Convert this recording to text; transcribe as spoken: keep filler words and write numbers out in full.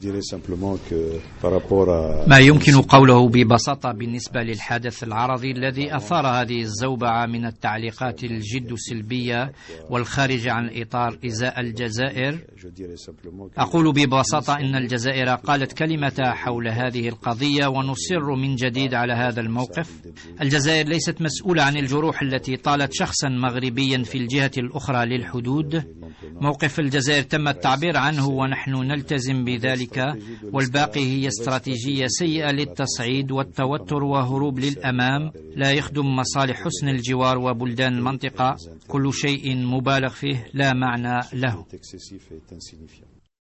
ما يمكن قوله ببساطة بالنسبة للحدث العرضي الذي أثار هذه الزوبعة من التعليقات الجد سلبية والخارجة عن الإطار إزاء الجزائر، أقول ببساطة إن الجزائر قالت كلمتها حول هذه القضية، ونصر من جديد على هذا الموقف. الجزائر ليست مسؤولة عن الجروح التي طالت شخصا مغربيا في الجهة الأخرى للحدود. موقف الجزائر تم التعبير عنه ونحن نلتزم بذلك، والباقي هي استراتيجية سيئة للتصعيد والتوتر وهروب للأمام لا يخدم مصالح حسن الجوار وبلدان المنطقة. كل شيء مبالغ فيه لا معنى له.